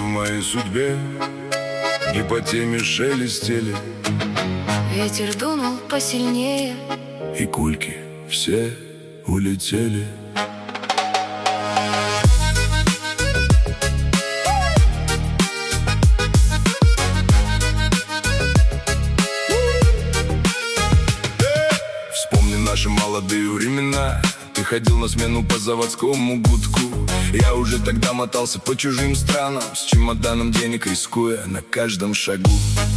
моей судьбе не по теме шелестели, ветер дунул посильнее, и кульки все улетели. Вспомни наши молодые времена. Ты ходил на смену по заводскому гудку. Я уже тогда мотался по чужим странам, с чемоданом денег рискуя на каждом шагу.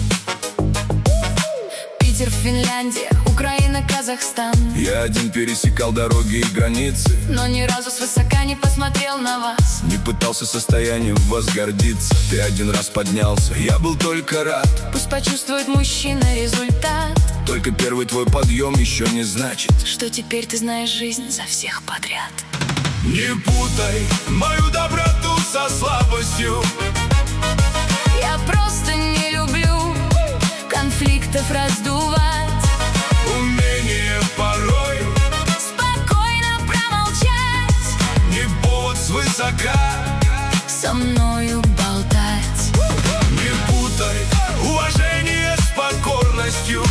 Питер, Финляндия, Украина, Казахстан. Я один пересекал дороги и границы, но ни разу свысока не посмотрел на вас. не пытался состоянием вас гордиться. Ты один раз поднялся, я был только рад. Пусть почувствует мужчина результат. Только первый твой подъем еще не значит, что теперь ты знаешь жизнь за всех подряд. Не путай мою доброту со слабостью. Я просто не люблю конфликтов раздувать. Умение порой Спокойно промолчать, не повод свысока. со мною болтать. Не путай уважение с покорностью.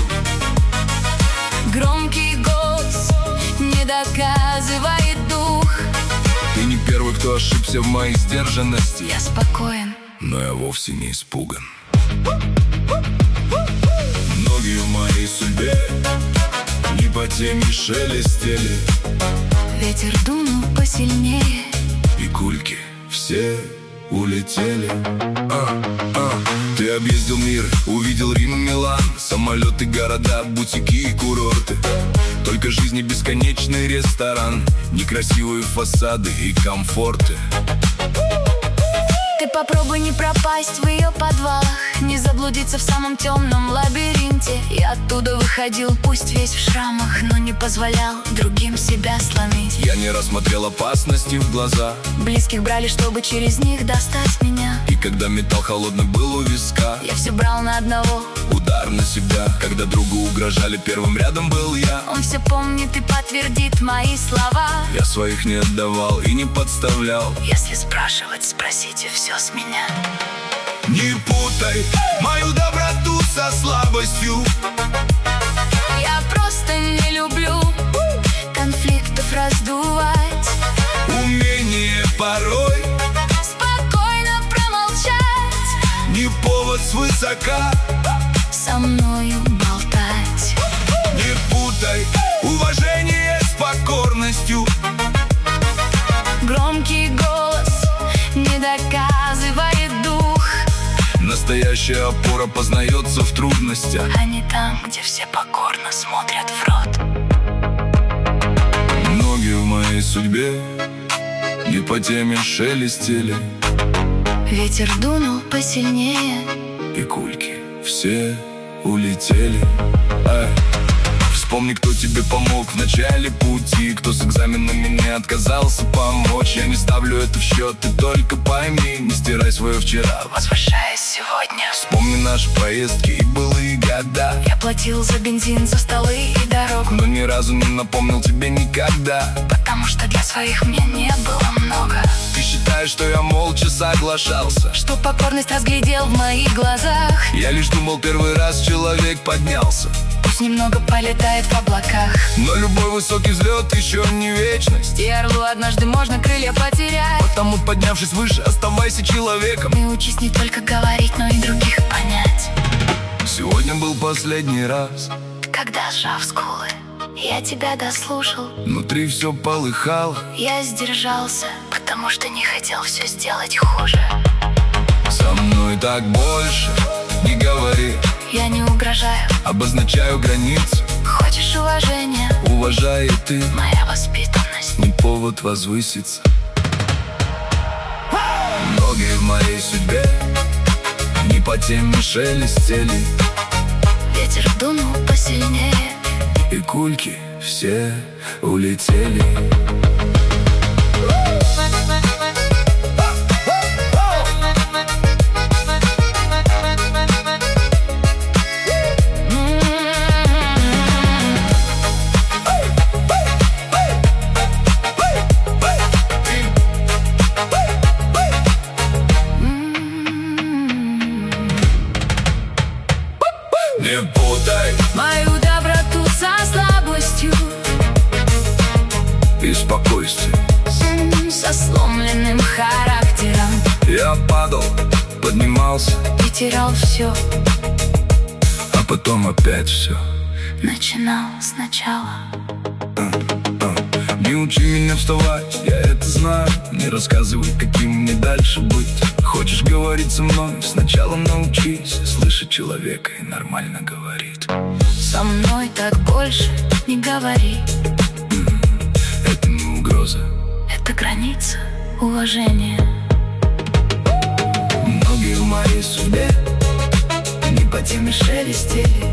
Громкий голос не доказывает дух. Ты не первый, кто ошибся в моей сдержанности, Я спокоен, но я вовсе не испуган. Ноги в моей судьбе не по теме шелестели, ветер дунул посильнее, и кульки все улетели. Ты объездил мир, увидел Рим и Милан, самолеты, города, бутики и курорты. Только жизни бесконечный ресторан, некрасивые фасады и комфорты. ты попробуй не пропасть в ее подвалах, не заблудиться в самом темном лабиринте. Я оттуда выходил, пусть весь в шрамах, но не позволял другим себя сломить. Я не рассмотрел опасности в глаза, Близких брали, чтобы через них достать меня. и когда металл холодный был у виска, Я все брал на одного, удар на себя. Когда другу угрожали, первым рядом был я. он все помнит и подтвердит мои слова. Я своих не отдавал и не подставлял. Если спрашивать, спросите все с меня. Не путай мою доброту со слабостью. Я просто не люблю конфликтов раздувать. Умение порой Спокойно промолчать, не повод свысока. со мною болтать. Не путай уважение с покорностью. Громкий голос не доказывает дух, Настоящая опора познается в трудностях, а не там, где все покорно смотрят в рот. ноги в моей судьбе не по теме шелестели, Ветер дунул посильнее, и кульки все улетели. Вспомни, кто тебе помог в начале пути, кто с экзаменами не отказался помочь. Я не ставлю это в счет, ты только пойми, не стирай свое вчера, возвышаясь сегодня. вспомни наши поездки и былые года. Я платил за бензин, за столы и дорогу, Но ни разу не напомнил тебе никогда, потому что для своих мне не было много. ты считаешь, что я молча соглашался, Что покорность разглядел в моих глазах. я лишь думал, первый раз человек поднялся. Пусть немного полетает в облаках, Но любой высокий взлет еще не вечность, и орлу однажды можно крылья потерять. потому, поднявшись выше, оставайся человеком. И учись не только говорить, но и других понять. Сегодня был последний раз, Когда, сжав скулы, я тебя дослушал, внутри все полыхало. я сдержался, потому что не хотел все сделать хуже. Со мной так больше не говори, Я не угрожаю, обозначаю границу. хочешь уважения, Уважай и ты, моя воспитанность. не повод возвыситься. Ноги в моей судьбе не по теме шелестели, Ветер дунул посильнее, и кульки все улетели. со сломленным характером. Я падал, поднимался И терял все, а потом опять все. начинал сначала. Не учи меня вставать, я это знаю. Не рассказывай, каким мне дальше быть. Хочешь говорить со мной, сначала научись слышать человека и нормально говорит. Со мной так больше не говори. Это не угроза, Это граница уважения. многие в моей судьбе Не по теме шелестели,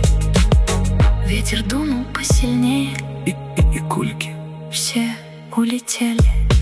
ветер дунул посильнее, и кульки. все улетели.